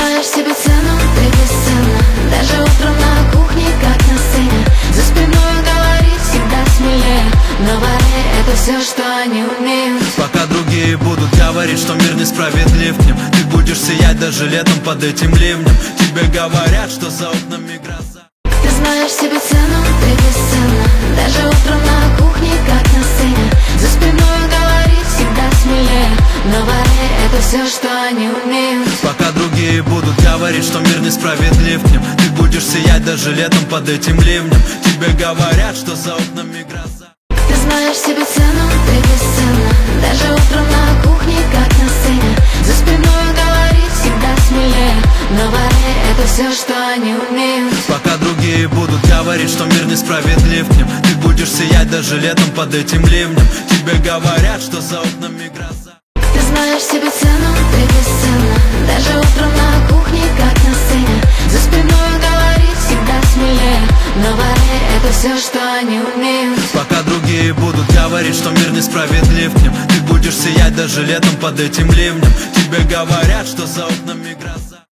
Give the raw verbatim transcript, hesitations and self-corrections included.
знаешь себе цену, ты бесценна. Даже утром на кухне, как на сцене. За спиной говорить всегда смелее, но поверь, это все, что они умеют. Пока другие будут говорить, что мир несправедлив к ним, ты будешь сиять даже летом под этим ливнем. Тебе говорят, что за окнами гроза. Ты знаешь себе цену, ты бесценна. Даже утром на кухне, как на сцене. За спиной говорить всегда смелее, но поверь, это все, что они умеют. Пока другие будут говорить, что мир несправедлив к ним, ты будешь сиять даже летом под этим ливнем. Тебе говорят, что за окнами гроза. Ты знаешь себе цену, ты бесценна. Даже утром на кухне, как на сцене. За спиной говорить всегда смелее, но поверь, это все, что они умеют. Пока другие будут говорить, что мир несправедлив к ним, ты будешь сиять даже летом под этим ливнем. Тебе говорят, что за окнами гроза. Ты знаешь себе цену, ты бесценна. Даже утром на кухне, как на сцене. За спиной говорить всегда смелее, но поверь, это все, что они умеют. Пока другие будут говорить, что мир несправедлив к ним, ты будешь сиять даже летом под этим ливнем. Тебе говорят, что за окнами гроза.